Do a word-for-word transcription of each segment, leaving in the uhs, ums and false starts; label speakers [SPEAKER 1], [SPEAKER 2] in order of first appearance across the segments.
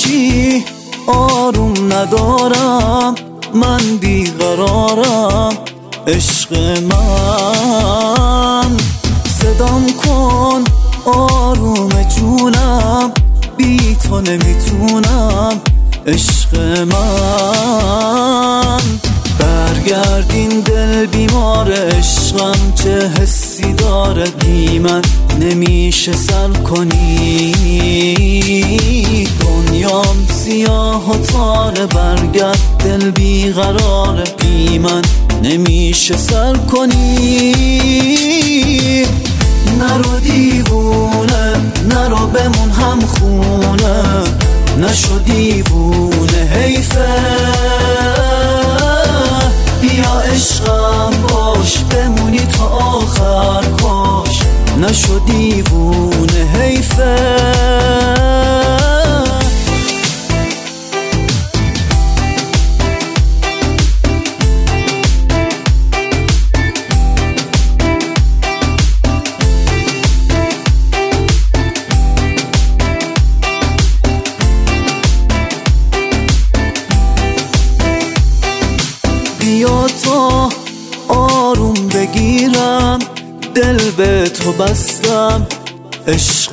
[SPEAKER 1] هیچی آروم ندارم، من بیقرارم عشق من. صدام کن آروم جونم، بی تو نمیتونم عشق من. برگردین دل بیمار عشقم، چه حسی داره بی من نمیشه سر کنی. دنیام سیاه و تاره، برگرد دل بیقراره بی من نمیشه سر کنی. نرو دیوونه، نرو بمون هم خونه، نشو دیوونه حیفه. بیا عشقم باش، بمونی تا آخر کاش، نشو دیوونه حیفه. بیا تا آروم بگیرم، دل به تو بستم عشق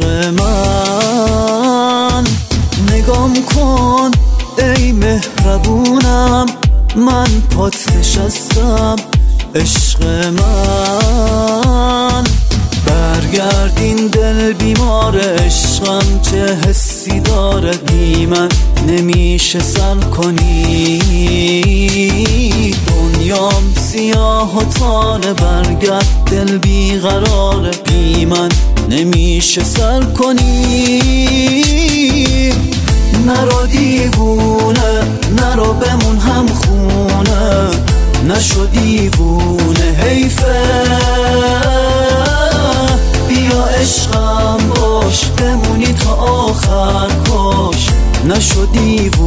[SPEAKER 1] من. نگام کن ای مهربونم، من پات نشستم عشق من. برگردین دل بیمار عشقم، چه حسی داره بی من نمیشه سر کنی. دنیام سیاه و تاره، برگرد دل بیقراره بی من نمیشه سر کنی. نرو دیوونه، نرو بمون هم خونه، نشو دیوونه حیفه. بیا عشقم باش، بمونی تا آخر کاش، نشو دیوونه